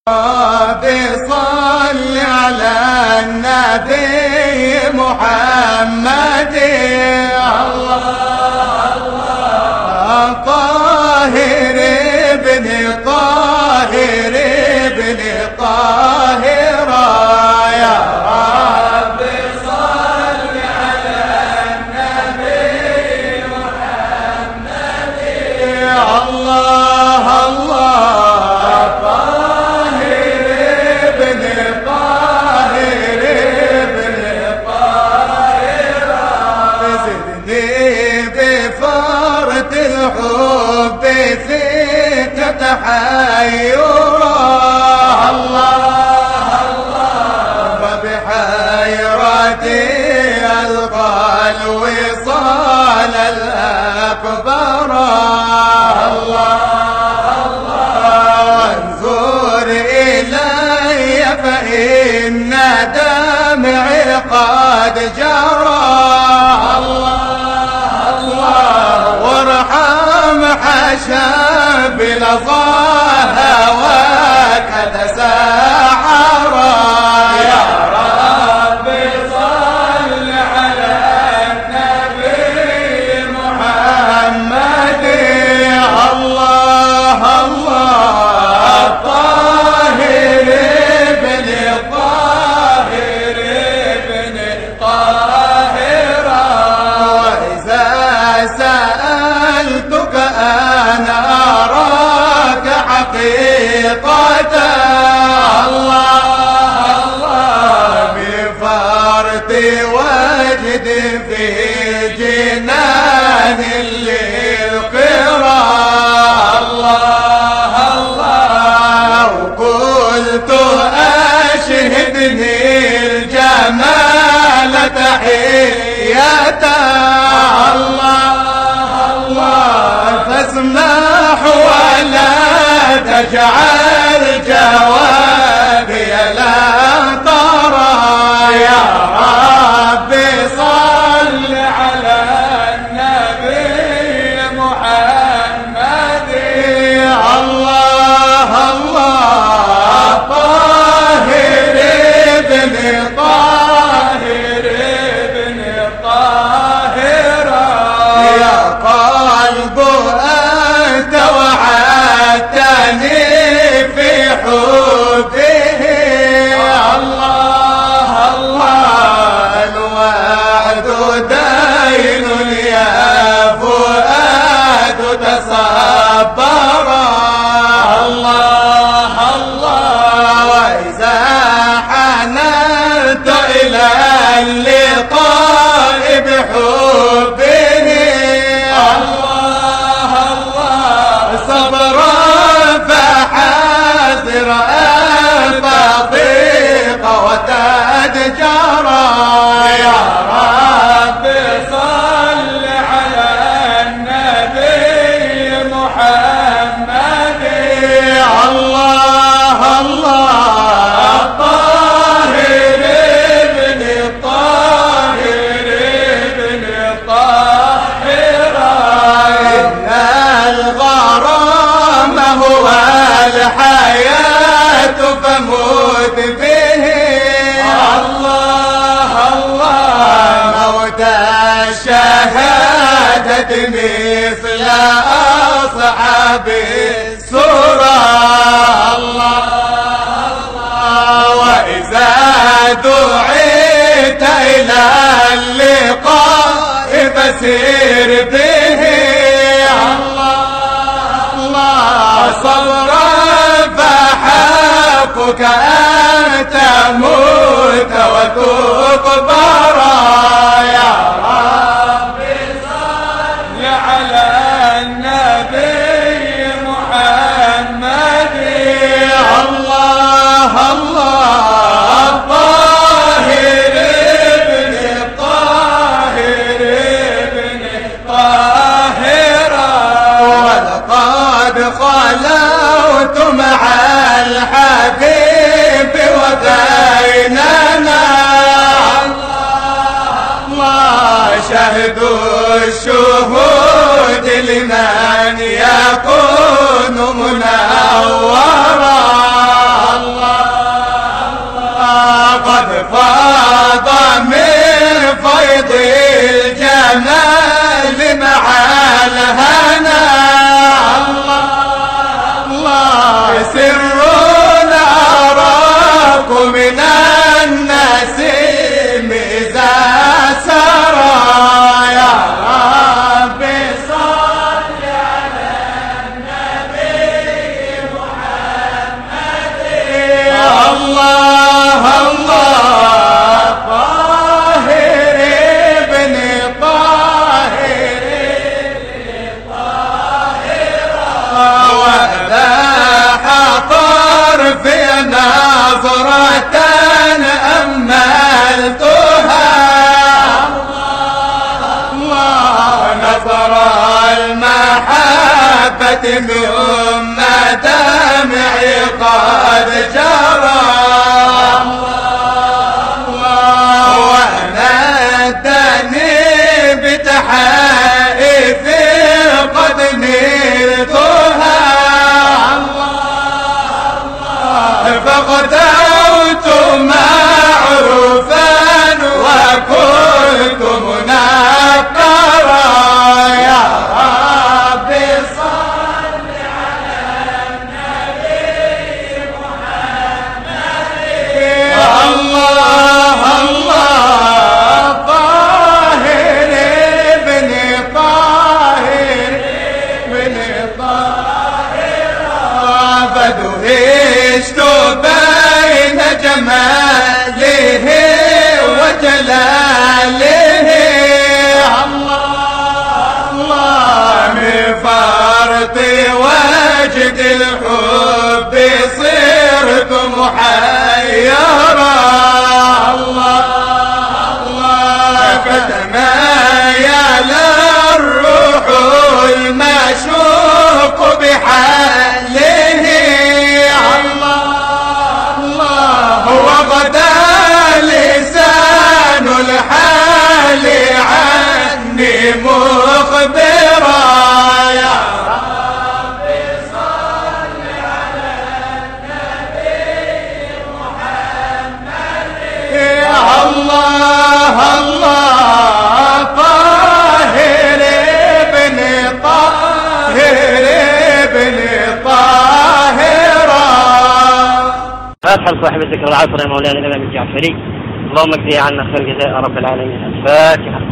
صل على النبي محمد. الله الله طاهر ابن طاهر ابن طاهر يا رب صل على النبي محمد. الله الله الحب فيك تحيرا. الله الله فبحيرتي ألقى الوصال الأكبر. الله الله انظر إلي فإن دمعي قد جرى. حشا بلظاها وكذا ساحرا. يا رب صل على النبي محمد. الله الله طاهر ابن طاهر ابن طاهر. وإذا سألتك أنا أراك حقيقة. الله الله بفرط وجد في جنان للقرى. الله الله وقلت أشهدني الجمال تحية. الله فاسمح ولا تجعل جوابي لا ترى. يا رب صل على النبي محمد. الله الله طاهر ابن طاهر ابن طاهر. يا قلب أنت وعدتني في حبه. الله الله الوعد دين يا فؤاد تصبر. الله الله وإذا حننت إلى اللقاء بحبه. فضيق وتدجرا. يا رب صل على النبي محمد. الله الله طاهر ابن طاهر ابن طاهر. إن الغرام هو الحياة فموت به. الله الله موت الشهادة مثل أصحاب السورة. الله الله وإذا دعيت إلى اللقاء فسير به. الله الله صبرا فحقك أن تموت وتقبر. يا رب صل على النبي محمد. الله الله طاهر ابن طاهر ابن طاهر. ولقد خلوت مع الحبيب وبيننا. الله شهد الشهود لمن يكون منورا. سر أراك من النسيم إذا سرى يا ربي صل على النبي محمد الله الله طاهر ابن طاهر وذاح طرفي نظرة أملتها الله نظر المحبة ثم دمعي قد جرى ونادني بتحائف قد نلتها فغدوت معروفا وكنت منكرا يا ربي صل على النبي محمد الله الله طاهر ابن طاهر ابن طاهر فدهشت بين جماله وجلاله الله الله من فرط وجد الحب صرت محيرا الله الله فتمايل الروح المشوق بحاله وغدا لسان الحال عني مخبرا يا ربي صل على النبي محمد الله الله طاهر ابن طاهر ابن طاهرا. فاتحة صاحب الذكر العصر يا مولانا الإمام الجعفري. اللهم اجزي عنا خير جزاء رب العالمين. الفاتحة.